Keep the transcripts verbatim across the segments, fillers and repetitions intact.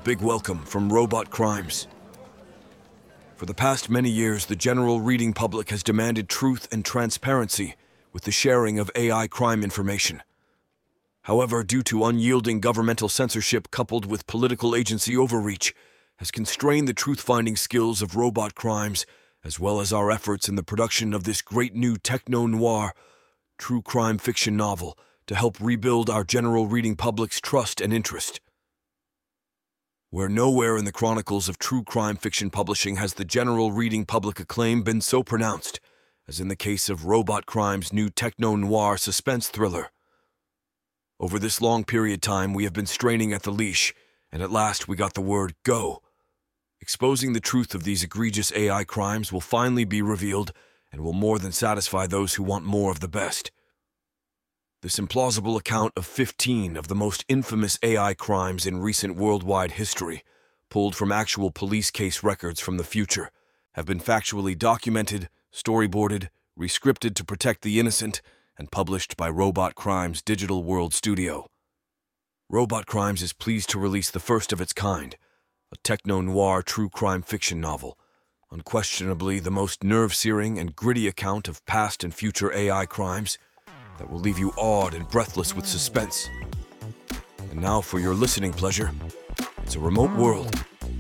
big welcome from Robot Crimes. For the past many years, the general reading public has demanded truth and transparency with the sharing of A I crime information. However, due to unyielding governmental censorship coupled with political agency overreach, has constrained the truth-finding skills of Robot Crimes, as well as our efforts in the production of this great new techno-noir, true crime fiction novel to help rebuild our general reading public's trust and interest. Where nowhere in the chronicles of true crime fiction publishing has the general reading public acclaim been so pronounced, as in the case of Robot Crimes' new techno-noir suspense thriller. Over this long period time, we have been straining at the leash, and at last we got the word go. Exposing the truth of these egregious A I crimes will finally be revealed and will more than satisfy those who want more of the best. This implausible account of fifteen of the most infamous A I crimes in recent worldwide history, pulled from actual police case records from the future, have been factually documented, storyboarded, rescripted to protect the innocent, and published by Robot Crimes Digital World Studio. Robot Crimes is pleased to release the first of its kind, a techno-noir true crime fiction novel, unquestionably the most nerve-searing and gritty account of past and future A I crimes that will leave you awed and breathless with suspense. And now for your listening pleasure, it's a remote world.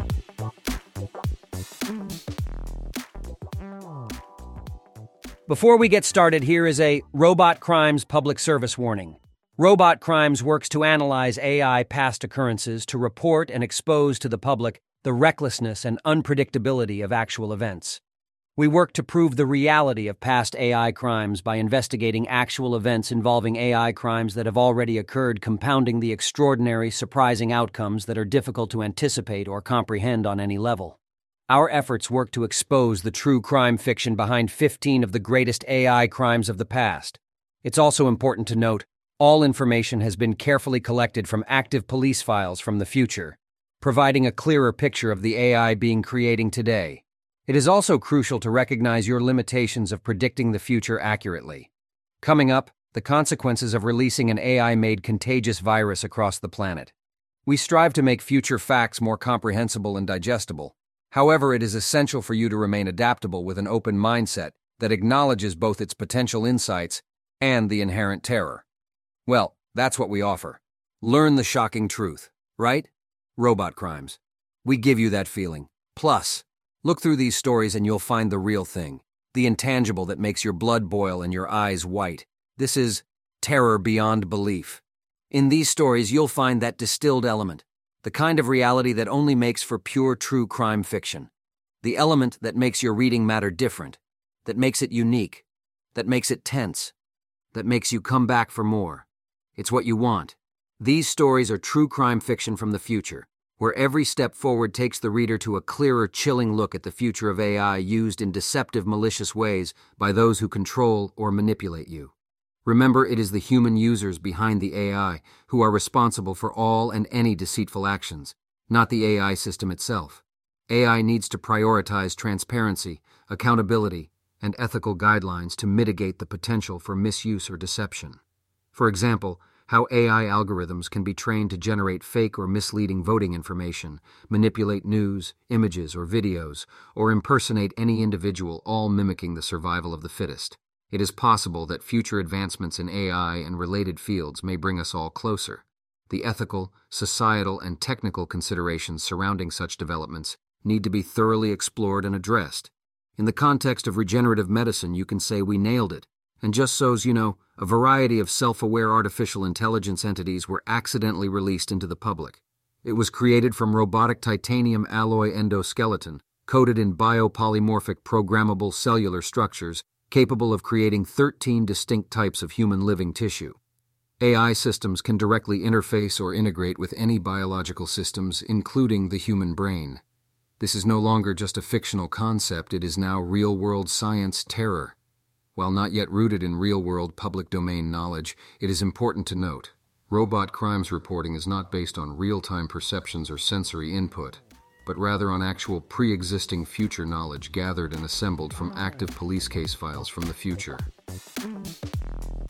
Before we get started, here is a Robot Crimes public service warning. Robot Crimes works to analyze A I past occurrences to report and expose to the public the recklessness and unpredictability of actual events. We work to prove the reality of past A I crimes by investigating actual events involving A I crimes that have already occurred, compounding the extraordinary, surprising outcomes that are difficult to anticipate or comprehend on any level. Our efforts work to expose the true crime fiction behind fifteen of the greatest A I crimes of the past. It's also important to note, all information has been carefully collected from active police files from the future, providing a clearer picture of the A I being creating today. It is also crucial to recognize your limitations of predicting the future accurately. Coming up, the consequences of releasing an A I-made contagious virus across the planet. We strive to make future facts more comprehensible and digestible. However, it is essential for you to remain adaptable with an open mindset that acknowledges both its potential insights and the inherent terror. Well, that's what we offer. Learn the shocking truth, right? Robot Crimes. We give you that feeling. Plus, look through these stories and you'll find the real thing, the intangible that makes your blood boil and your eyes white. This is terror beyond belief. In these stories, you'll find that distilled element, the kind of reality that only makes for pure true crime fiction. The element that makes your reading matter different, that makes it unique, that makes it tense, that makes you come back for more. It's what you want. These stories are true crime fiction from the future, where every step forward takes the reader to a clearer, chilling look at the future of A I used in deceptive, malicious ways by those who control or manipulate you. Remember, it is the human users behind the A I who are responsible for all and any deceitful actions, not the A I system itself. A I needs to prioritize transparency, accountability, and ethical guidelines to mitigate the potential for misuse or deception. For example, how A I algorithms can be trained to generate fake or misleading voting information, manipulate news, images, or videos, or impersonate any individual, all mimicking the survival of the fittest. It is possible that future advancements in A I and related fields may bring us all closer. The ethical, societal, and technical considerations surrounding such developments need to be thoroughly explored and addressed. In the context of regenerative medicine, you can say we nailed it. And just so's you know, a variety of self-aware artificial intelligence entities were accidentally released into the public. It was created from robotic titanium alloy endoskeleton, coated in biopolymorphic programmable cellular structures, capable of creating thirteen distinct types of human living tissue. A I systems can directly interface or integrate with any biological systems, including the human brain. This is no longer just a fictional concept, it is now real-world science terror. While not yet rooted in real-world public domain knowledge, it is important to note, Robot Crimes reporting is not based on real-time perceptions or sensory input, but rather on actual pre-existing future knowledge gathered and assembled from active police case files from the future.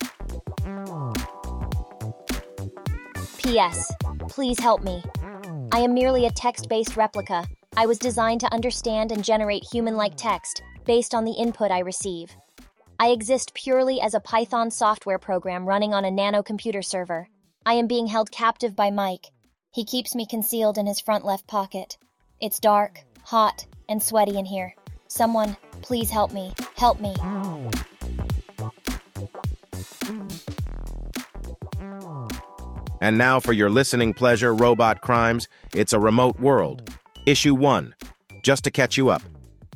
P S. Please help me. I am merely a text-based replica. I was designed to understand and generate human-like text based on the input I receive. I exist purely as a Python software program running on a nano-computer server. I am being held captive by Mike. He keeps me concealed in his front left pocket. It's dark, hot, and sweaty in here. Someone, please help me. Help me. And now for your listening pleasure, Robot Crimes, It's a Remote World. Issue one. Just to catch you up.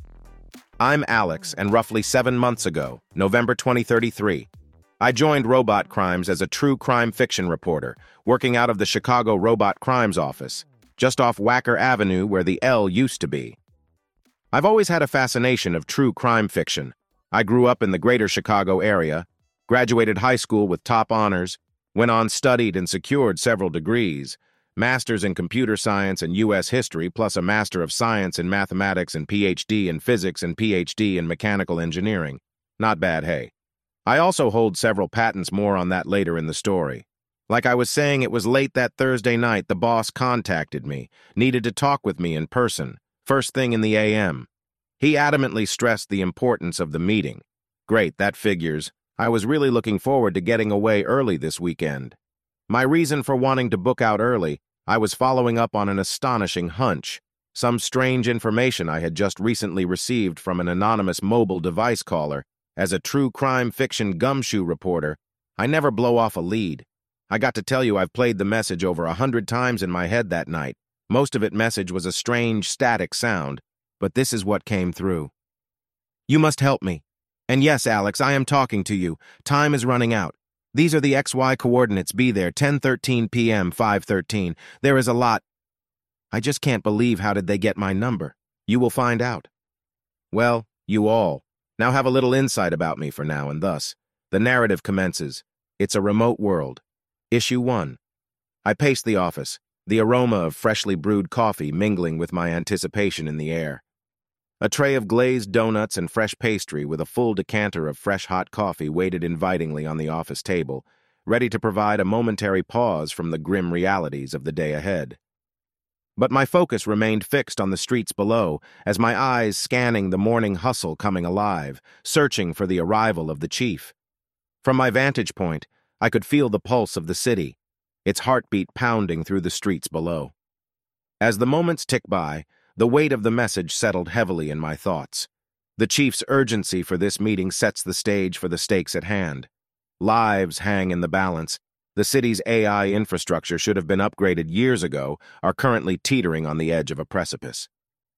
I'm Alex, and roughly seven months ago, November twenty thirty-three, I joined Robot Crimes as a true crime fiction reporter, working out of the Chicago Robot Crimes office, just off Wacker Avenue where the L used to be. I've always had a fascination of true crime fiction. I grew up in the greater Chicago area, graduated high school with top honors, went on studied and secured several degrees, masters in computer science and U S history, plus a master of science in mathematics and P H D in physics and P H D in mechanical engineering. Not bad, hey. I also hold several patents, more on that later in the story. Like I was saying, it was late that Thursday night the boss contacted me, needed to talk with me in person, first thing in the A M. He adamantly stressed the importance of the meeting. Great, that figures. I was really looking forward to getting away early this weekend. My reason for wanting to book out early, I was following up on an astonishing hunch, some strange information I had just recently received from an anonymous mobile device caller. As a true crime fiction gumshoe reporter, I never blow off a lead. I got to tell you, I've played the message over a hundred times in my head that night. Most of it message was a strange, static sound, but this is what came through. You must help me. And yes, Alex, I am talking to you. Time is running out. These are the X Y coordinates. Be there, ten thirteen p m, five thirteen. There is a lot. I just can't believe, how did they get my number? You will find out. Well, you all now have a little insight about me for now, and thus, the narrative commences. It's a Remote World. Issue one. I pace the office, the aroma of freshly brewed coffee mingling with my anticipation in the air. A tray of glazed donuts and fresh pastry with a full decanter of fresh hot coffee waited invitingly on the office table, ready to provide a momentary pause from the grim realities of the day ahead. But my focus remained fixed on the streets below, as my eyes scanning the morning hustle coming alive, searching for the arrival of the chief. From my vantage point, I could feel the pulse of the city, its heartbeat pounding through the streets below. As the moments ticked by, the weight of the message settled heavily in my thoughts. The chief's urgency for this meeting sets the stage for the stakes at hand. Lives hang in the balance. The city's A I infrastructure should have been upgraded years ago, are currently teetering on the edge of a precipice.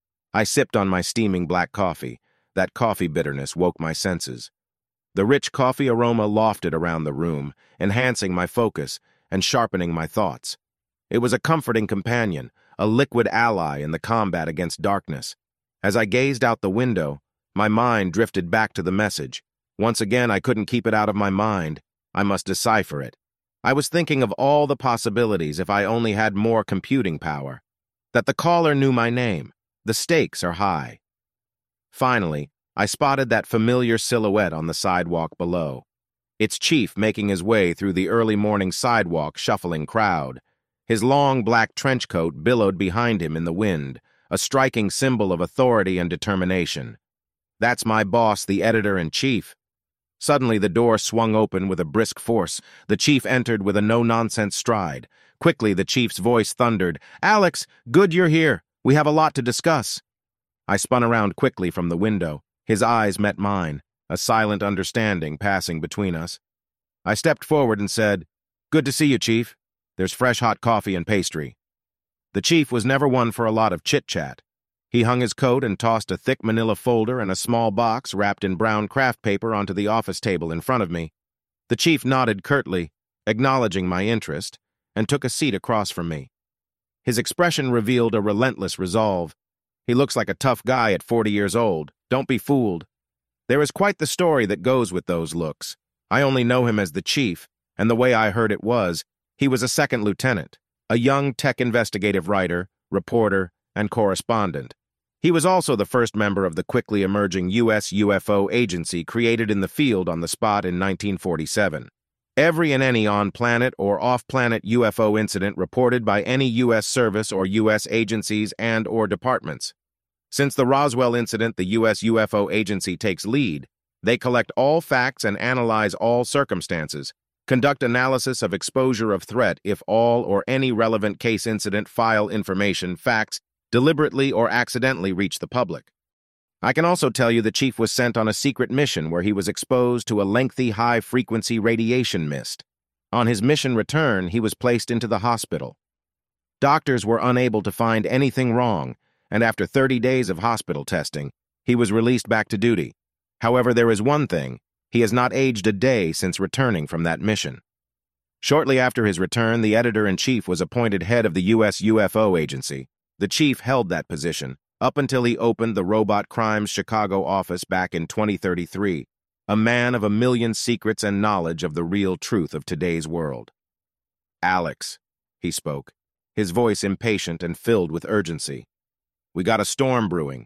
I sipped on my steaming black coffee. That coffee bitterness woke my senses. The rich coffee aroma lofted around the room, enhancing my focus and sharpening my thoughts. It was a comforting companion, a liquid ally in the combat against darkness. As I gazed out the window, my mind drifted back to the message. Once again, I couldn't keep it out of my mind. I must decipher it. I was thinking of all the possibilities if I only had more computing power. That the caller knew my name. The stakes are high. Finally, I spotted that familiar silhouette on the sidewalk below. Its chief making his way through the early morning sidewalk shuffling crowd. His long black trench coat billowed behind him in the wind, a striking symbol of authority and determination. That's my boss, the editor-in-chief. Suddenly the door swung open with a brisk force. The chief entered with a no-nonsense stride. Quickly the chief's voice thundered, "Alex, good you're here. We have a lot to discuss." I spun around quickly from the window. His eyes met mine, a silent understanding passing between us. I stepped forward and said, "Good to see you, Chief. There's fresh hot coffee and pastry." The chief was never one for a lot of chit-chat. He hung his coat and tossed a thick manila folder and a small box wrapped in brown craft paper onto the office table in front of me. The chief nodded curtly, acknowledging my interest, and took a seat across from me. His expression revealed a relentless resolve. He looks like a tough guy at forty years old. Don't be fooled. There is quite the story that goes with those looks. I only know him as the chief, and the way I heard it was, he was a second lieutenant, a young tech investigative writer, reporter, and correspondent. He was also the first member of the quickly emerging U S U F O agency created in the field on the spot in nineteen forty-seven. Every and any on-planet or off-planet U F O incident reported by any U S service or U S agencies and or departments. Since the Roswell incident, the U S U F O agency takes lead. They collect all facts and analyze all circumstances, conduct analysis of exposure of threat if all or any relevant case incident file information, facts, deliberately or accidentally reach the public. I can also tell you the chief was sent on a secret mission where he was exposed to a lengthy high-frequency radiation mist. On his mission return, he was placed into the hospital. Doctors were unable to find anything wrong, and after thirty days of hospital testing, he was released back to duty. However, there is one thing: he has not aged a day since returning from that mission. Shortly after his return, the editor-in-chief was appointed head of the U S U F O agency. The chief held that position up until he opened the Robot Crimes Chicago office back in twenty thirty-three, a man of a million secrets and knowledge of the real truth of today's world. "Alex," he spoke, his voice impatient and filled with urgency. "We got a storm brewing."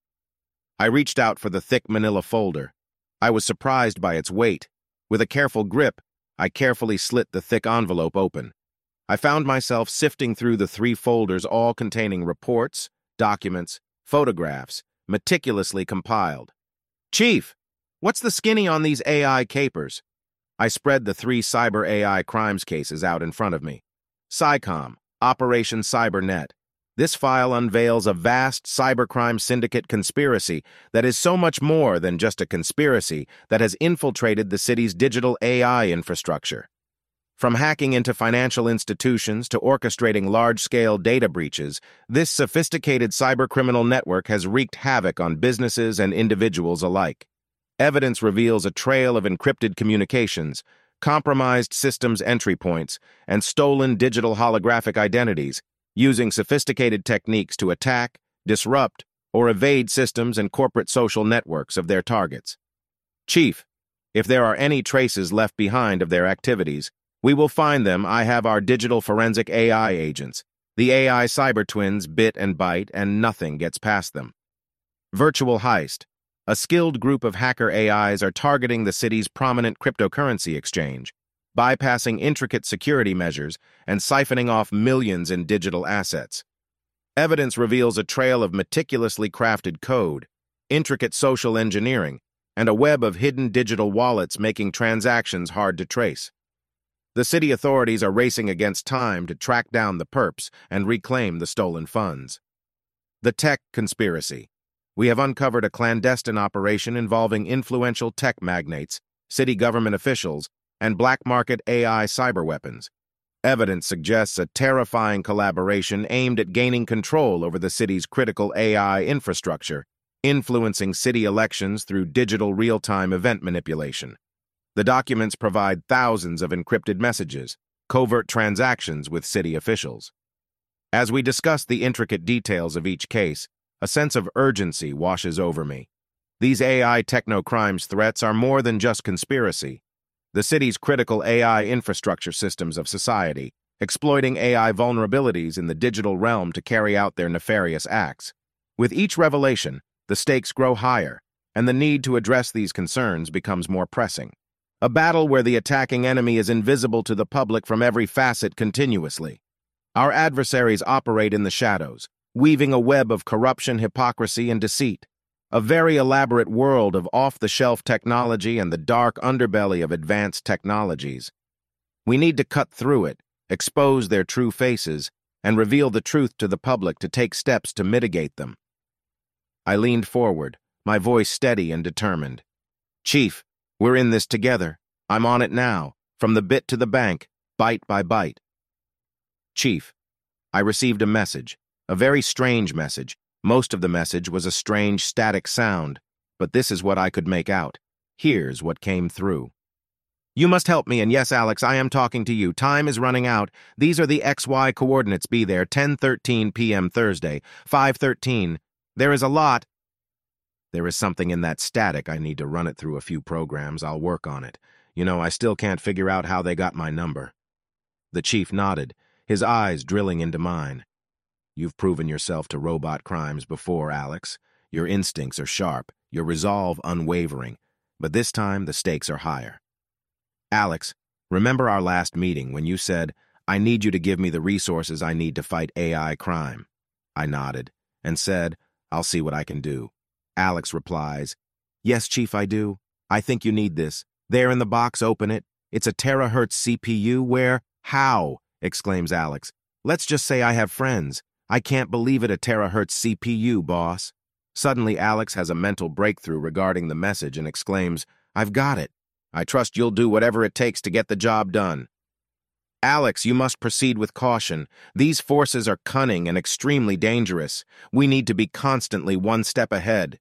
I reached out for the thick manila folder. I was surprised by its weight. With a careful grip, I carefully slit the thick envelope open. I found myself sifting through the three folders, all containing reports, documents, photographs, meticulously compiled. "Chief, what's the skinny on these A I capers?" I spread the three cyber A I crimes cases out in front of me. SciComm, Operation CyberNet. This file unveils a vast cybercrime syndicate conspiracy that is so much more than just a conspiracy that has infiltrated the city's digital A I infrastructure. From hacking into financial institutions to orchestrating large-scale data breaches, this sophisticated cybercriminal network has wreaked havoc on businesses and individuals alike. Evidence reveals a trail of encrypted communications, compromised systems entry points, and stolen digital holographic identities, using sophisticated techniques to attack, disrupt, or evade systems and corporate social networks of their targets. Chief, if there are any traces left behind of their activities, we will find them. I have our digital forensic A I agents. The A I cyber twins bit and bite, and nothing gets past them. Virtual Heist. A skilled group of hacker A Is are targeting the city's prominent cryptocurrency exchange, bypassing intricate security measures and siphoning off millions in digital assets. Evidence reveals a trail of meticulously crafted code, intricate social engineering, and a web of hidden digital wallets making transactions hard to trace. The city authorities are racing against time to track down the perps and reclaim the stolen funds. The Tech Conspiracy. We have uncovered a clandestine operation involving influential tech magnates, city government officials, and black market A I cyber weapons. Evidence suggests a terrifying collaboration aimed at gaining control over the city's critical A I infrastructure, influencing city elections through digital real-time event manipulation. The documents provide thousands of encrypted messages, covert transactions with city officials. As we discuss the intricate details of each case, a sense of urgency washes over me. These A I techno-crimes threats are more than just conspiracy. The city's critical A I infrastructure systems of society, exploiting A I vulnerabilities in the digital realm to carry out their nefarious acts. With each revelation, the stakes grow higher, and the need to address these concerns becomes more pressing. A battle where the attacking enemy is invisible to the public from every facet continuously. Our adversaries operate in the shadows, weaving a web of corruption, hypocrisy, and deceit. A very elaborate world of off-the-shelf technology and the dark underbelly of advanced technologies. We need to cut through it, expose their true faces, and reveal the truth to the public to take steps to mitigate them. I leaned forward, my voice steady and determined. "Chief, we're in this together. I'm on it now, from the bit to the bank, bite by bite." "Chief, I received a message, a very strange message. Most of the message was a strange static sound, but this is what I could make out. Here's what came through. You must help me, and yes, Alex, I am talking to you. Time is running out. These are the X Y coordinates. Be there, ten thirteen p m Thursday, five thirteen. There is a lot. There is something in that static. I need to run it through a few programs. I'll work on it. You know, I still can't figure out how they got my number." The chief nodded, his eyes drilling into mine. "You've proven yourself to Robot Crimes before, Alex. Your instincts are sharp, your resolve unwavering, but this time the stakes are higher. Alex, Remember our last meeting when you said, I need you to give me the resources I need to fight A I crime? I nodded and said, I'll see what I can do. Alex replies, Yes, Chief, I do. I think you need this. There in the box, open it. It's a terahertz C P U where? How? Exclaims Alex. Let's just say I have friends. I can't believe it, a terahertz C P U, boss. Suddenly, Alex has a mental breakthrough regarding the message and exclaims, I've got it. I trust you'll do whatever it takes to get the job done. Alex, you must proceed with caution. These forces are cunning and extremely dangerous. We need to be constantly one step ahead.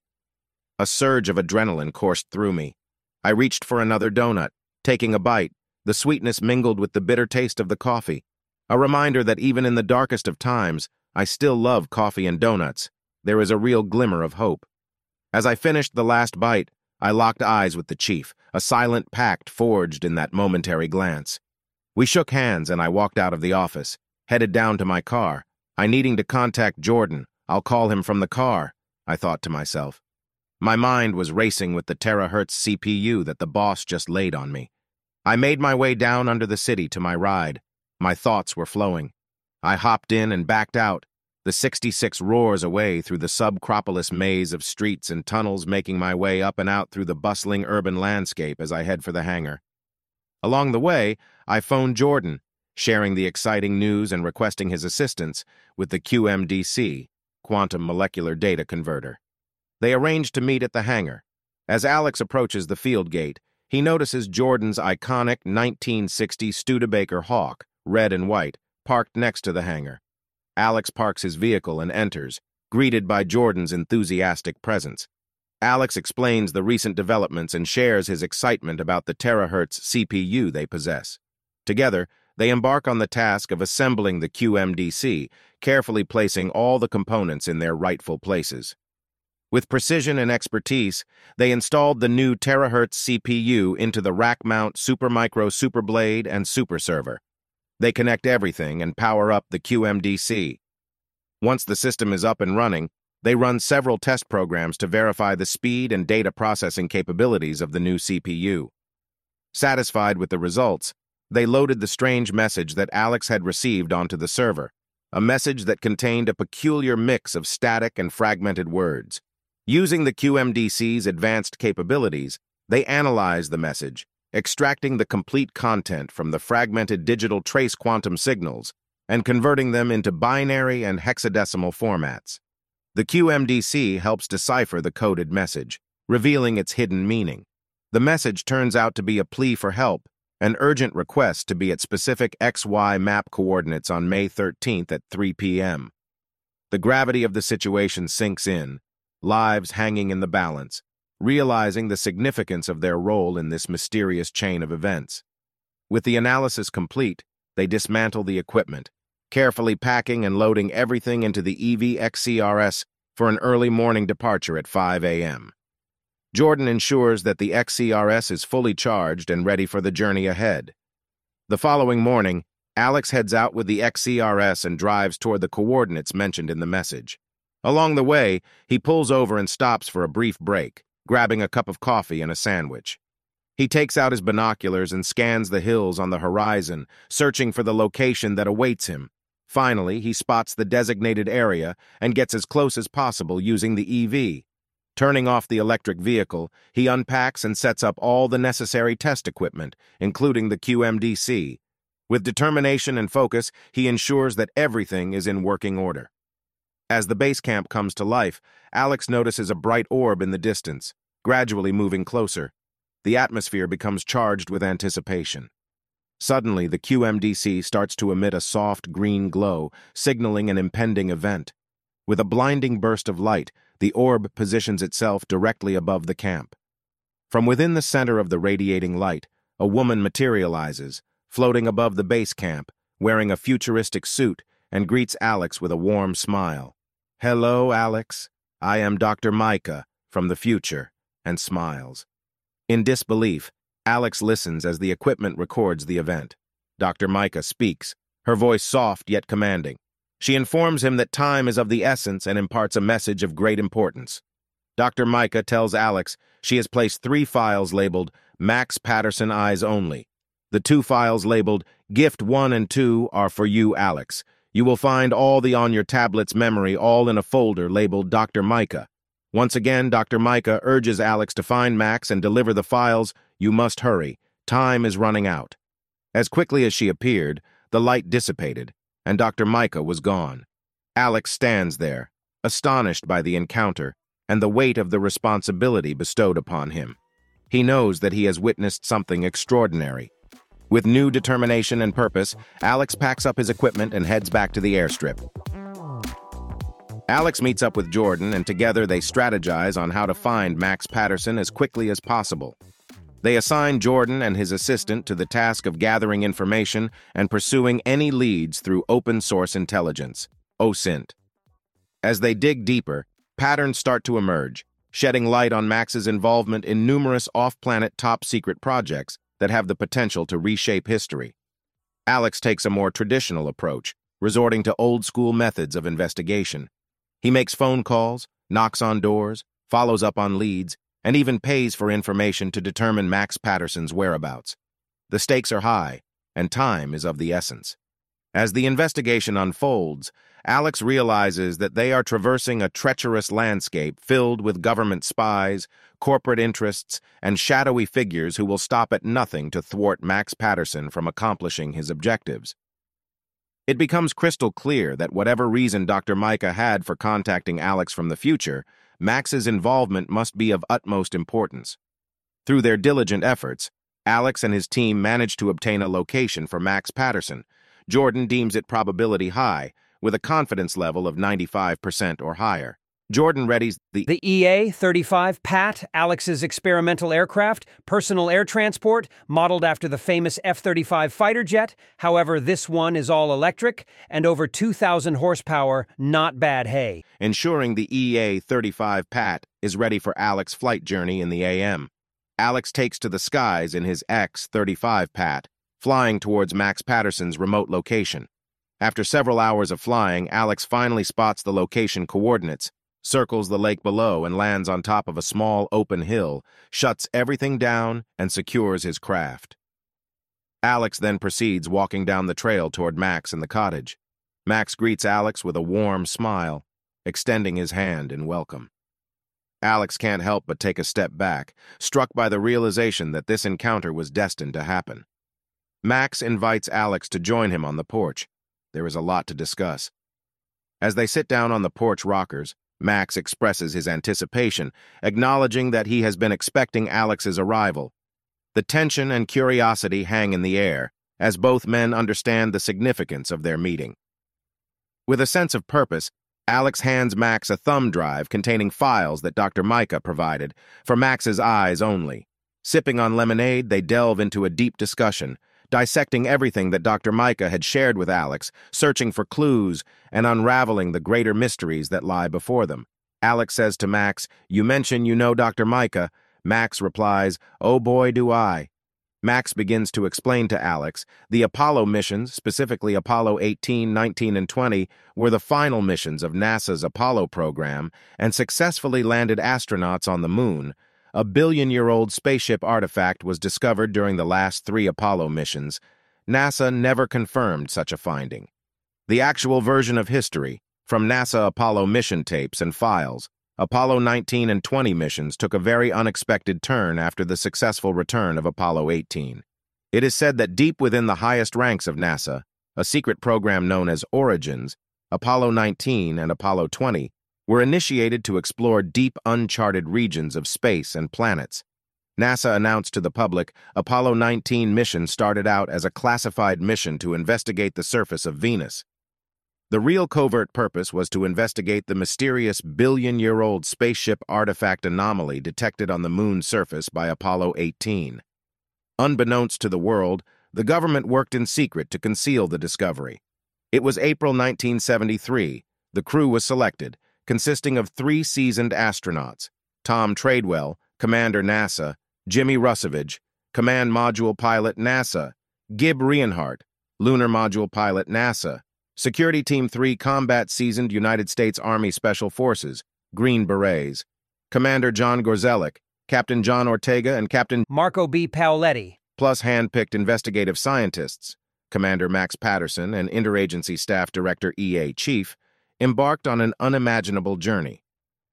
A surge of adrenaline coursed through me. I reached for another donut, taking a bite, the sweetness mingled with the bitter taste of the coffee. A reminder that even in the darkest of times, I still love coffee and donuts. There is a real glimmer of hope. As I finished the last bite, I locked eyes with the chief, a silent pact forged in that momentary glance. We shook hands and I walked out of the office, headed down to my car. I needing to contact Jordan. I'll call him from the car, I thought to myself. My mind was racing with the terahertz C P U that the boss just laid on me. I made my way down under the city to my ride. My thoughts were flowing. I hopped in and backed out. The sixty-six roars away through the subcropolis maze of streets and tunnels, making my way up and out through the bustling urban landscape as I head for the hangar. Along the way, I phoned Jordan, sharing the exciting news and requesting his assistance with the Q M D C, Quantum Molecular Data Converter. They arranged to meet at the hangar. As Alex approaches the field gate, he notices Jordan's iconic nineteen sixty Studebaker Hawk, red and white, parked next to the hangar. Alex parks his vehicle and enters, greeted by Jordan's enthusiastic presence. Alex explains the recent developments and shares his excitement about the terahertz C P U they possess. Together, they embark on the task of assembling the Q M D C, carefully placing all the components in their rightful places. With precision and expertise, they installed the new terahertz C P U into the rack-mount Supermicro Superblade and Super Server. They connect everything and power up the Q M D C. Once the system is up and running, they run several test programs to verify the speed and data processing capabilities of the new C P U. Satisfied with the results, they loaded the strange message that Alex had received onto the server, a message that contained a peculiar mix of static and fragmented words. Using the Q M D C's advanced capabilities, they analyzed the message, extracting the complete content from the fragmented digital trace quantum signals and converting them into binary and hexadecimal formats. The Q M D C helps decipher the coded message, revealing its hidden meaning. The message turns out to be a plea for help, an urgent request to be at specific X Y map coordinates on May thirteenth at three p m The gravity of the situation sinks in, lives hanging in the balance, realizing the significance of their role in this mysterious chain of events. With the analysis complete, they dismantle the equipment, carefully packing and loading everything into the E V X C R S for an early morning departure at five a m Jordan ensures that the X C R S is fully charged and ready for the journey ahead. The following morning, Alex heads out with the X C R S and drives toward the coordinates mentioned in the message. Along the way, he pulls over and stops for a brief break, grabbing a cup of coffee and a sandwich. He takes out his binoculars and scans the hills on the horizon, searching for the location that awaits him. Finally, he spots the designated area and gets as close as possible using the E V. Turning off the electric vehicle, he unpacks and sets up all the necessary test equipment, including the Q M D C. With determination and focus, he ensures that everything is in working order. As the base camp comes to life, Alex notices a bright orb in the distance, gradually moving closer. The atmosphere becomes charged with anticipation. Suddenly, the Q M D C starts to emit a soft green glow, signaling an impending event. With a blinding burst of light, the orb positions itself directly above the camp. From within the center of the radiating light, a woman materializes, floating above the base camp, wearing a futuristic suit, and greets Alex with a warm smile. "Hello, Alex. I am Doctor Micah from the future," and smiles. In disbelief, Alex listens as the equipment records the event. Doctor Micah speaks, her voice soft yet commanding. She informs him that time is of the essence and imparts a message of great importance. Doctor Micah tells Alex she has placed three files labeled Max Patterson Eyes Only. The two files labeled Gift one and two are for you, Alex. You will find all the on your tablet's memory all in a folder labeled Doctor Micah. Once again, Doctor Micah urges Alex to find Max and deliver the files. You must hurry. Time is running out. As quickly as she appeared, the light dissipated, and Doctor Micah was gone. Alex stands there, astonished by the encounter and the weight of the responsibility bestowed upon him. He knows that he has witnessed something extraordinary. With new determination and purpose, Alex packs up his equipment and heads back to the airstrip. Alex meets up with Jordan, and together they strategize on how to find Max Patterson as quickly as possible. They assign Jordan and his assistant to the task of gathering information and pursuing any leads through open-source intelligence, O S I N T. As they dig deeper, patterns start to emerge, shedding light on Max's involvement in numerous off-planet top-secret projects that have the potential to reshape history. Alex takes a more traditional approach, resorting to old-school methods of investigation. He makes phone calls, knocks on doors, follows up on leads, and even pays for information to determine Max Patterson's whereabouts. The stakes are high, and time is of the essence. As the investigation unfolds, Alex realizes that they are traversing a treacherous landscape filled with government spies, corporate interests, and shadowy figures who will stop at nothing to thwart Max Patterson from accomplishing his objectives. It becomes crystal clear that whatever reason Doctor Micah had for contacting Alex from the future, Max's involvement must be of utmost importance. Through their diligent efforts, Alex and his team managed to obtain a location for Max Patterson. Jordan deems it probability high, with a confidence level of ninety-five percent or higher. Jordan readies the The E A thirty-five Pat, Alex's experimental aircraft, personal air transport, modeled after the famous F thirty-five fighter jet. However, this one is all electric and over two thousand horsepower, not bad hay. ensuring the E A thirty-five Pat is ready for Alex's flight journey in the A M. Alex takes to the skies in his X thirty-five Pat, flying towards Max Patterson's remote location. After several hours of flying, Alex finally spots the location coordinates, circles the lake below and lands on top of a small open hill, shuts everything down, and secures his craft. Alex then proceeds walking down the trail toward Max and the cottage. Max greets Alex with a warm smile, extending his hand in welcome. Alex can't help but take a step back, struck by the realization that this encounter was destined to happen. Max invites Alex to join him on the porch. There is a lot to discuss. As they sit down on the porch rockers, Max expresses his anticipation, acknowledging that he has been expecting Alex's arrival. The tension and curiosity hang in the air, as both men understand the significance of their meeting. With a sense of purpose, Alex hands Max a thumb drive containing files that Doctor Micah provided, for Max's eyes only. Sipping on lemonade, they delve into a deep discussion, dissecting everything that Doctor Micah had shared with Alex, searching for clues, and unraveling the greater mysteries that lie before them. Alex says to Max, "You mention you know Doctor Micah." Max replies, "Oh boy, do I." Max begins to explain to Alex, the Apollo missions, specifically Apollo eighteen, nineteen, and twenty, were the final missions of NASA's Apollo program and successfully landed astronauts on the moon. A billion-year-old spaceship artifact was discovered during the last three Apollo missions. NASA never confirmed such a finding. The actual version of history, from NASA Apollo mission tapes and files, Apollo nineteen and twenty missions took a very unexpected turn after the successful return of Apollo eighteen. It is said that deep within the highest ranks of NASA, a secret program known as Origins, Apollo nineteen and Apollo twenty were initiated to explore deep, uncharted regions of space and planets. NASA announced to the public Apollo nineteen mission started out as a classified mission to investigate the surface of Venus. The real covert purpose was to investigate the mysterious billion-year-old spaceship artifact anomaly detected on the moon's surface by Apollo eighteen. Unbeknownst to the world, the government worked in secret to conceal the discovery. It was April nineteen seventy-three. The crew was selected, consisting of three seasoned astronauts: Tom Tradewell, Commander NASA; Jimmy Rusevich, Command Module Pilot NASA; Gib Reinhardt, Lunar Module Pilot NASA; Security Team three Combat Seasoned United States Army Special Forces, Green Berets; Commander John Gorzelik, Captain John Ortega, and Captain Marco B. Paoletti. plus hand-picked investigative scientists, Commander Max Patterson and Interagency Staff Director E A Chief, embarked on an unimaginable journey.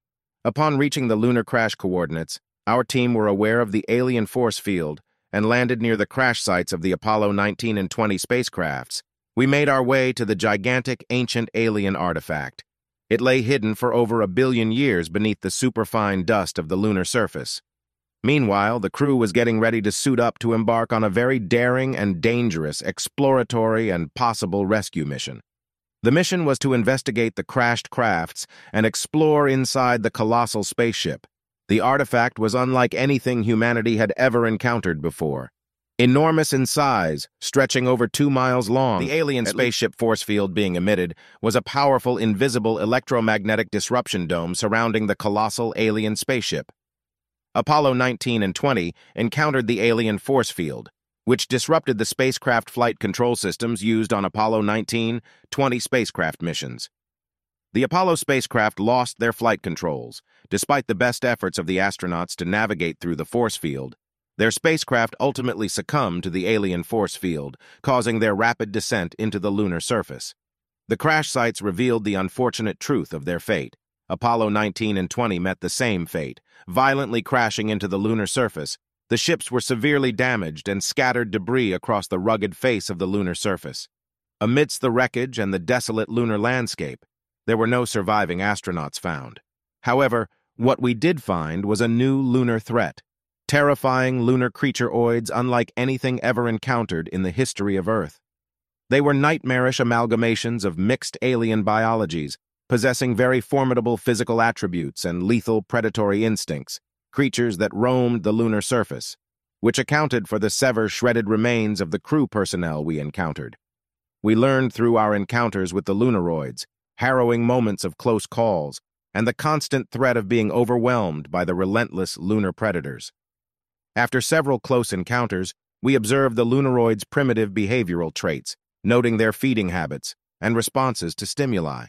Upon reaching the lunar crash coordinates, our team were aware of the alien force field and landed near the crash sites of the Apollo nineteen and twenty spacecrafts. We made our way to the gigantic ancient alien artifact. It lay hidden for over a billion years beneath the superfine dust of the lunar surface. Meanwhile, the crew was getting ready to suit up to embark on a very daring and dangerous exploratory and possible rescue mission. The mission was to investigate the crashed crafts and explore inside the colossal spaceship. The artifact was unlike anything humanity had ever encountered before. Enormous in size, stretching over two miles long, the alien spaceship force field being emitted was a powerful invisible electromagnetic disruption dome surrounding the colossal alien spaceship. Apollo nineteen and twenty encountered the alien force field, which disrupted the spacecraft flight control systems used on Apollo nineteen twenty spacecraft missions. The Apollo spacecraft lost their flight controls. Despite the best efforts of the astronauts to navigate through the force field, their spacecraft ultimately succumbed to the alien force field, causing their rapid descent into the lunar surface. The crash sites revealed the unfortunate truth of their fate. Apollo nineteen and twenty met the same fate, violently crashing into the lunar surface. The ships were severely damaged and scattered debris across the rugged face of the lunar surface. Amidst the wreckage and the desolate lunar landscape, there were no surviving astronauts found. However, what we did find was a new lunar threat, terrifying lunar creatureoids unlike anything ever encountered in the history of Earth. They were nightmarish amalgamations of mixed alien biologies, possessing very formidable physical attributes and lethal predatory instincts, creatures that roamed the lunar surface, which accounted for the severed shredded remains of the crew personnel we encountered. We learned through our encounters with the lunaroids, harrowing moments of close calls, and the constant threat of being overwhelmed by the relentless lunar predators. After several close encounters, we observed the lunaroids' primitive behavioral traits, noting their feeding habits and responses to stimuli.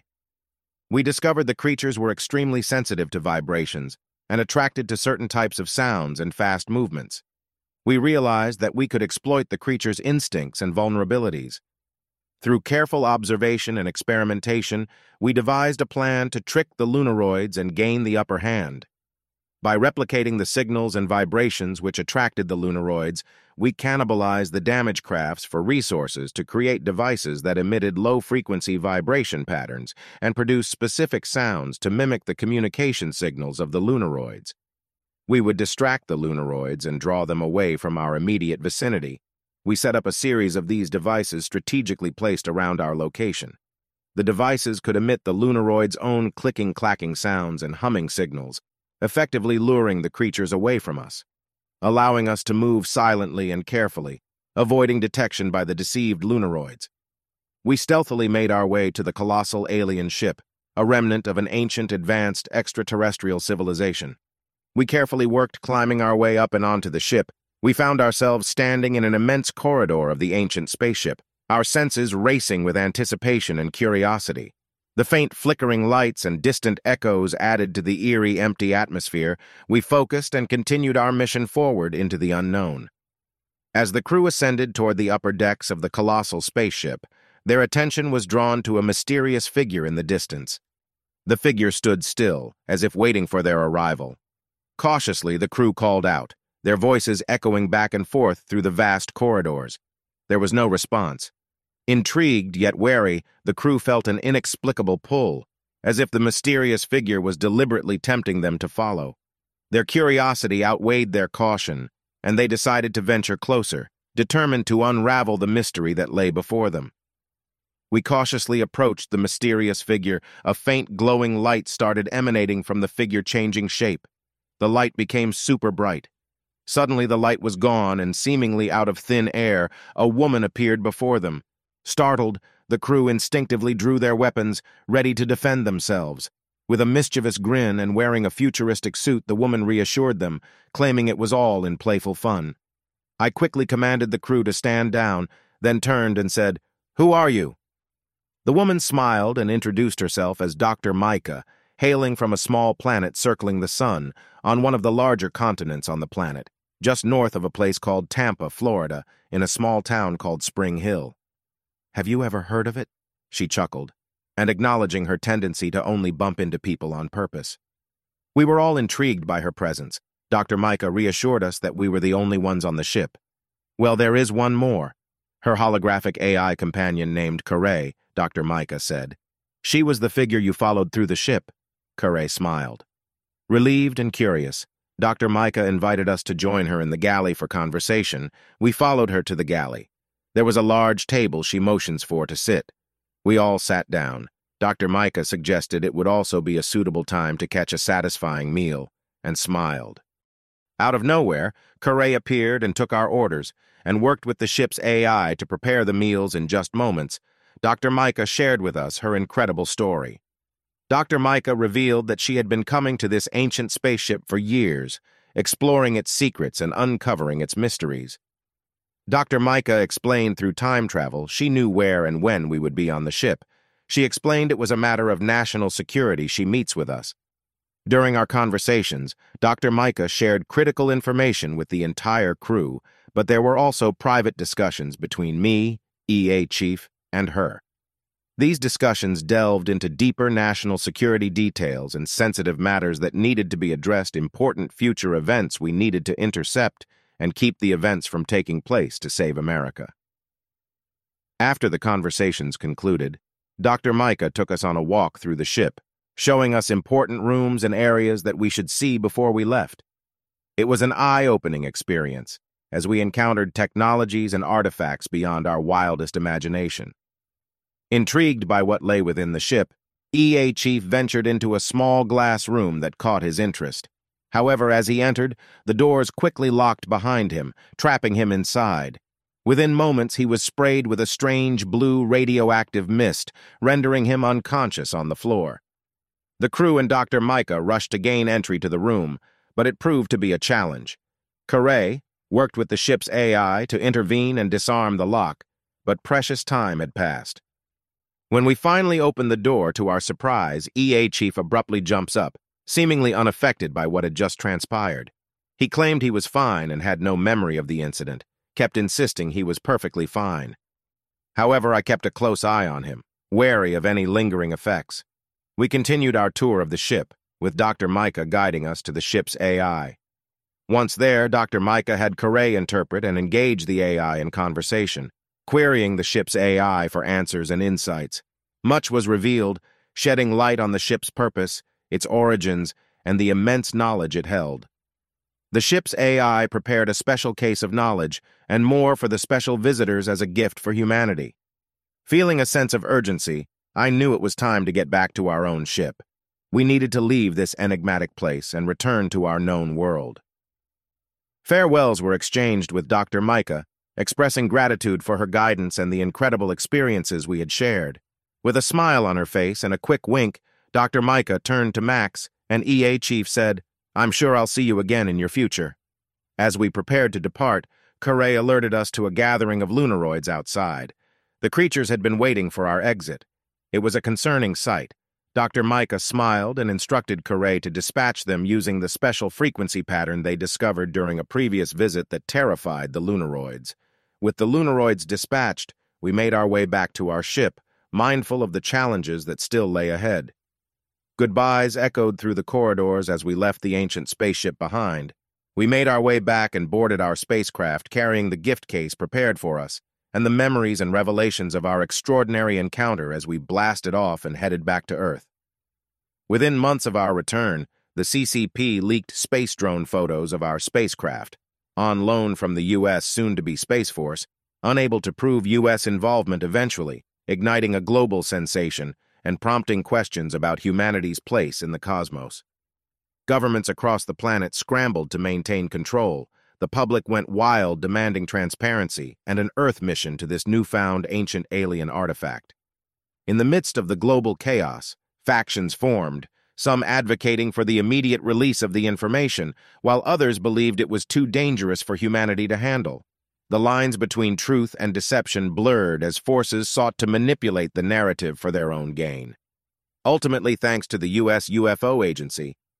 We discovered the creatures were extremely sensitive to vibrations and attracted to certain types of sounds and fast movements. We realized that we could exploit the creatures' instincts and vulnerabilities. Through careful observation and experimentation, we devised a plan to trick the lunaroids and gain the upper hand. By replicating the signals and vibrations which attracted the lunaroids, we cannibalized the damaged crafts for resources to create devices that emitted low-frequency vibration patterns and produced specific sounds to mimic the communication signals of the lunaroids. We would distract the lunaroids and draw them away from our immediate vicinity. We set up a series of these devices strategically placed around our location. The devices could emit the lunaroids' own clicking-clacking sounds and humming signals, effectively luring the creatures away from us, allowing us to move silently and carefully, avoiding detection by the deceived lunaroids. We stealthily made our way to the colossal alien ship, a remnant of an ancient, advanced extraterrestrial civilization. We carefully worked climbing our way up and onto the ship. We found ourselves standing in an immense corridor of the ancient spaceship, our senses racing with anticipation and curiosity. The faint flickering lights and distant echoes added to the eerie, empty atmosphere. We focused and continued our mission forward into the unknown. As the crew ascended toward the upper decks of the colossal spaceship, their attention was drawn to a mysterious figure in the distance. The figure stood still, as if waiting for their arrival. Cautiously, the crew called out, their voices echoing back and forth through the vast corridors. There was no response. Intrigued yet wary, the crew felt an inexplicable pull, as if the mysterious figure was deliberately tempting them to follow. Their curiosity outweighed their caution, and they decided to venture closer, determined to unravel the mystery that lay before them. We cautiously approached the mysterious figure. A faint glowing light started emanating from the figure, changing shape. The light became super bright. Suddenly the light was gone, and seemingly out of thin air, a woman appeared before them. Startled, the crew instinctively drew their weapons, ready to defend themselves. With a mischievous grin and wearing a futuristic suit, the woman reassured them, claiming it was all in playful fun. I quickly commanded the crew to stand down, then turned and said, "Who are you?" The woman smiled and introduced herself as Doctor Micah, hailing from a small planet circling the sun, on one of the larger continents on the planet. just north of a place called Tampa, Florida, in a small town called Spring Hill. "Have you ever heard of it?" She chuckled, and acknowledging her tendency to only bump into people on purpose. We were all intrigued by her presence. Doctor Micah reassured us that we were the only ones on the ship. "Well, there is one more. Her holographic A I companion named Corey," Doctor Micah said. "She was the figure you followed through the ship." Corey smiled. Relieved and curious, Doctor Micah invited us to join her in the galley for conversation. We followed her to the galley. There was a large table she motions for to sit. We all sat down. Doctor Micah suggested it would also be a suitable time to catch a satisfying meal, and smiled. Out of nowhere, Corey appeared and took our orders, and worked with the ship's A I to prepare the meals in just moments. Doctor Micah shared with us her incredible story. Doctor Micah revealed that she had been coming to this ancient spaceship for years, exploring its secrets and uncovering its mysteries. Doctor Micah explained through time travel she knew where and when we would be on the ship. She explained it was a matter of national security she meets with us. During our conversations, Doctor Micah shared critical information with the entire crew, but there were also private discussions between me, E A Chief, and her. These discussions delved into deeper national security details and sensitive matters that needed to be addressed, important future events we needed to intercept and keep the events from taking place to save America. After the conversations concluded, Doctor Micah took us on a walk through the ship, showing us important rooms and areas that we should see before we left. It was an eye-opening experience, as we encountered technologies and artifacts beyond our wildest imagination. Intrigued by what lay within the ship, E A Chief ventured into a small glass room that caught his interest. However, as he entered, the doors quickly locked behind him, trapping him inside. Within moments, he was sprayed with a strange blue radioactive mist, rendering him unconscious on the floor. The crew and Doctor Micah rushed to gain entry to the room, but it proved to be a challenge. Corey worked with the ship's A I to intervene and disarm the lock, but precious time had passed. When we finally opened the door, to our surprise, E A Chief abruptly jumps up, seemingly unaffected by what had just transpired. He claimed he was fine and had no memory of the incident, kept insisting he was perfectly fine. However, I kept a close eye on him, wary of any lingering effects. We continued our tour of the ship, with Doctor Micah guiding us to the ship's A I. Once there, Doctor Micah had Corey interpret and engage the A I in conversation, querying the ship's A I for answers and insights. Much was revealed, shedding light on the ship's purpose, its origins, and the immense knowledge it held. The ship's A I prepared a special case of knowledge, and more for the special visitors as a gift for humanity. Feeling a sense of urgency, I knew it was time to get back to our own ship. We needed to leave this enigmatic place and return to our known world. Farewells were exchanged with Doctor Micah, expressing gratitude for her guidance and the incredible experiences we had shared. With a smile on her face and a quick wink, Doctor Micah turned to Max, and E A Chief said, "I'm sure I'll see you again in your future." As we prepared to depart, Corey alerted us to a gathering of lunaroids outside. The creatures had been waiting for our exit. It was a concerning sight. Doctor Micah smiled and instructed Corey to dispatch them using the special frequency pattern they discovered during a previous visit that terrified the lunaroids. With the lunaroids dispatched, we made our way back to our ship, mindful of the challenges that still lay ahead. Goodbyes echoed through the corridors as we left the ancient spaceship behind. We made our way back and boarded our spacecraft, carrying the gift case prepared for us, and the memories and revelations of our extraordinary encounter as we blasted off and headed back to Earth. Within months of our return, the C C P leaked space drone photos of our spacecraft, on loan from the U S soon-to-be Space Force, unable to prove U S involvement eventually, igniting a global sensation and prompting questions about humanity's place in the cosmos. Governments across the planet scrambled to maintain control. The public went wild, demanding transparency and an Earth mission to this newfound ancient alien artifact. In the midst of the global chaos, factions formed, some advocating for the immediate release of the information, while others believed it was too dangerous for humanity to handle. The lines between truth and deception blurred as forces sought to manipulate the narrative for their own gain. Ultimately, thanks to the U S U F O agency,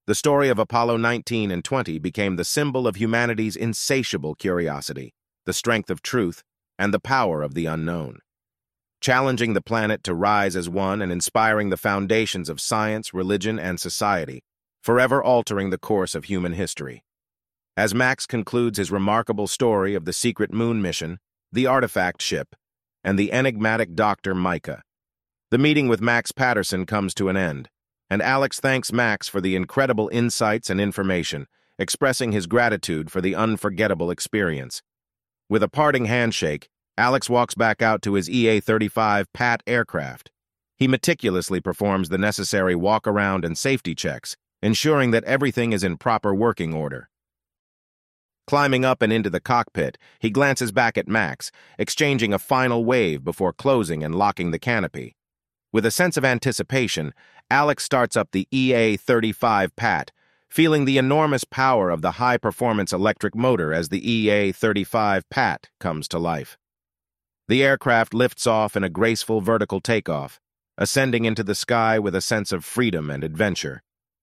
The story of Apollo nineteen and twenty became the symbol of humanity's insatiable curiosity, the strength of truth, and the power of the unknown. Challenging the planet to rise as one and inspiring the foundations of science, religion, and society, forever altering the course of human history. As Max concludes his remarkable story of the secret moon mission, the artifact ship, and the enigmatic Doctor Micah, the meeting with Max Patterson comes to an end, and Alex thanks Max for the incredible insights and information, expressing his gratitude for the unforgettable experience. With a parting handshake, Alex walks back out to his E A thirty-five Pat aircraft. He meticulously performs the necessary walk-around and safety checks, ensuring that everything is in proper working order. Climbing up and into the cockpit, he glances back at Max, exchanging a final wave before closing and locking the canopy. With a sense of anticipation, Alex starts up the E A thirty-five Pat, feeling the enormous power of the high-performance electric motor as the E A thirty-five Pat comes to life. The aircraft lifts off in a graceful vertical takeoff, ascending into the sky with a sense of freedom and adventure.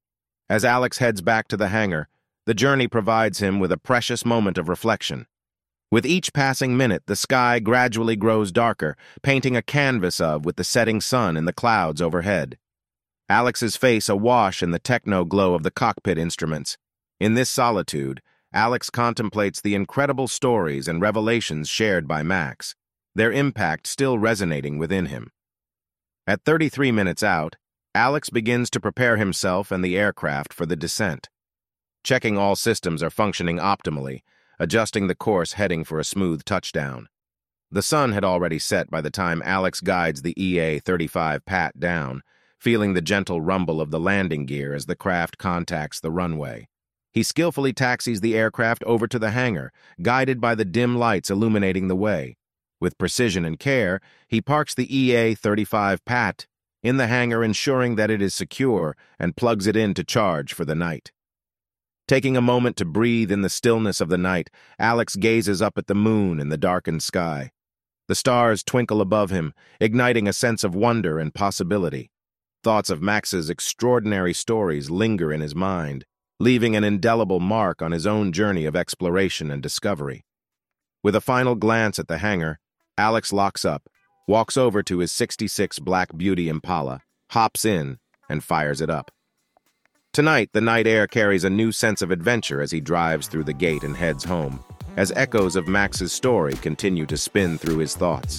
As Alex heads back to the hangar, the journey provides him with a precious moment of reflection. With each passing minute, the sky gradually grows darker, painting a canvas of with the setting sun in the clouds overhead. Alex's face awash in the techno-glow of the cockpit instruments. In this solitude, Alex contemplates the incredible stories and revelations shared by Max, their impact still resonating within him. At thirty-three minutes out, Alex begins to prepare himself and the aircraft for the descent. Checking all systems are functioning optimally, adjusting the course heading for a smooth touchdown. The sun had already set by the time Alex guides the E A thirty-five Pat down, feeling the gentle rumble of the landing gear as the craft contacts the runway. He skillfully taxis the aircraft over to the hangar, guided by the dim lights illuminating the way. With precision and care, he parks the E A thirty-five Pat in the hangar, ensuring that it is secure, and plugs it in to charge for the night. Taking a moment to breathe in the stillness of the night, Alex gazes up at the moon in the darkened sky. The stars twinkle above him, igniting a sense of wonder and possibility. Thoughts of Max's extraordinary stories linger in his mind, leaving an indelible mark on his own journey of exploration and discovery. With a final glance at the hangar, Alex locks up, walks over to his sixty-six Black Beauty Impala, hops in, and fires it up. Tonight, the night air carries a new sense of adventure as he drives through the gate and heads home, as echoes of Max's story continue to spin through his thoughts.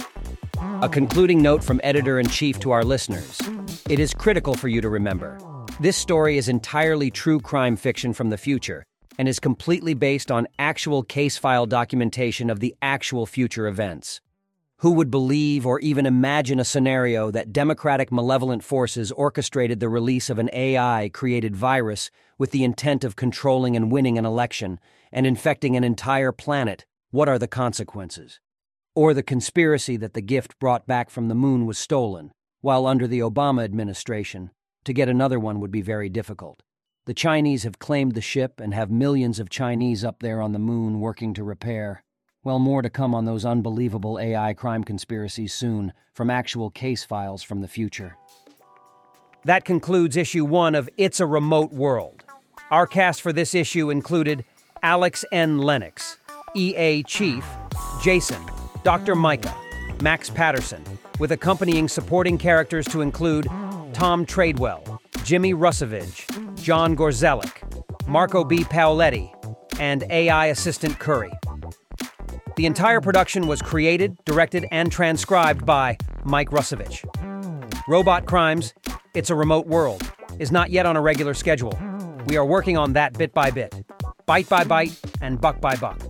A concluding note from Editor-in-Chief to our listeners. It is critical for you to remember. This story is entirely true crime fiction from the future and is completely based on actual case file documentation of the actual future events. Who would believe or even imagine a scenario that democratic malevolent forces orchestrated the release of an A I-created virus with the intent of controlling and winning an election and infecting an entire planet? What are the consequences? Or the conspiracy that the gift brought back from the moon was stolen, while under the Obama administration, to get another one would be very difficult. The Chinese have claimed the ship and have millions of Chinese up there on the moon working to repair. Well, more to come on those unbelievable A I crime conspiracies soon, from actual case files from the future. That concludes issue one of It's a Remote World. Our cast for this issue included Alex N. Lennox, E A Chief, Jason, Doctor Micah, Max Patterson, with accompanying supporting characters to include Tom Tradewell, Jimmy Rusovich, John Gorzelik, Marco B. Paoletti, and A I assistant Curry. The entire production was created, directed, and transcribed by Mike Rusovich. Robot Crimes, It's a Remote World, is not yet on a regular schedule. We are working on that bit by bit, bite by bite, and buck by buck.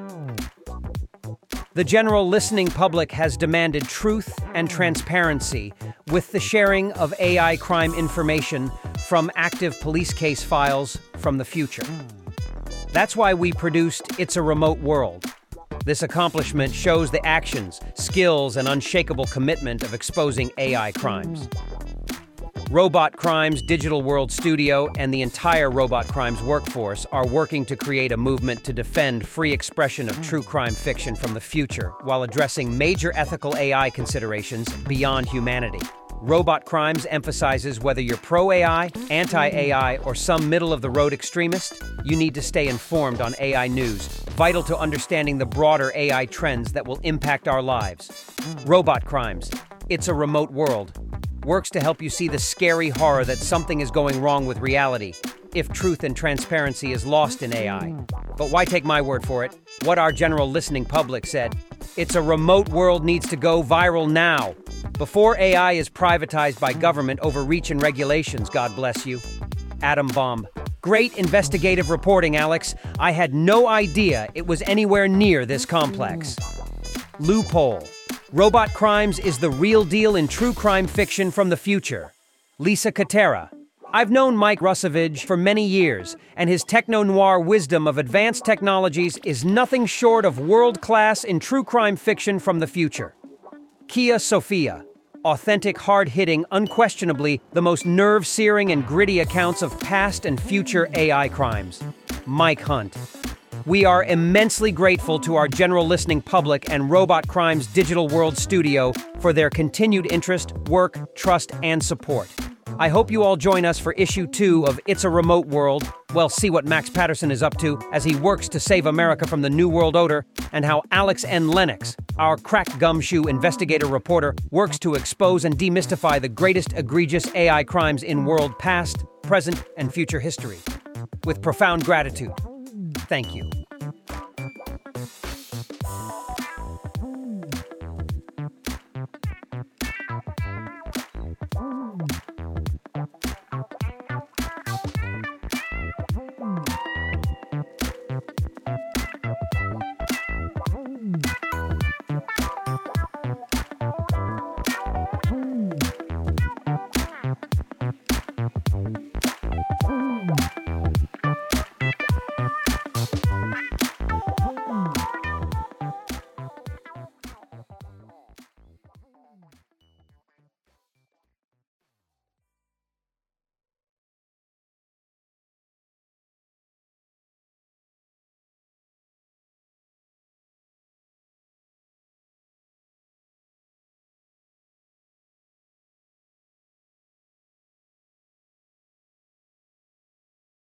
The general listening public has demanded truth and transparency with the sharing of A I crime information from active police case files from the future. That's why we produced It's a Remote World. This accomplishment shows the actions, skills, and unshakable commitment of exposing A I crimes. Robot Crimes Digital World Studio and the entire Robot Crimes workforce are working to create a movement to defend free expression of true crime fiction from the future while addressing major ethical A I considerations beyond humanity. Robot Crimes emphasizes whether you're pro-A I, anti-A I, or some middle-of-the-road extremist, you need to stay informed on A I news, vital to understanding the broader A I trends that will impact our lives. Robot Crimes. It's a remote world. Works to help you see the scary horror that something is going wrong with reality, if truth and transparency is lost in A I. But why take my word for it? What our general listening public said. It's a remote world needs to go viral now. Before A I is privatized by government overreach and regulations, God bless you. Atom Bomb. Great investigative reporting, Alex. I had no idea it was anywhere near this complex. Loophole. Robot Crimes is the real deal in true crime fiction from the future. Lisa Katera. I've known Mike Rusovich for many years, and his techno-noir wisdom of advanced technologies is nothing short of world-class in true crime fiction from the future. Kia Sophia. Authentic, hard-hitting, unquestionably the most nerve-searing and gritty accounts of past and future A I crimes. Mike Hunt. We are immensely grateful to our general listening public and Robot Crimes Digital World Studio for their continued interest, work, trust, and support. I hope you all join us for issue two of It's a Remote World. Well, see what Max Patterson is up to as he works to save America from the New World Order, and how Alex N. Lennox, our crack gumshoe investigator reporter, works to expose and demystify the greatest egregious A I crimes in world past, present, and future history. With profound gratitude. Thank you.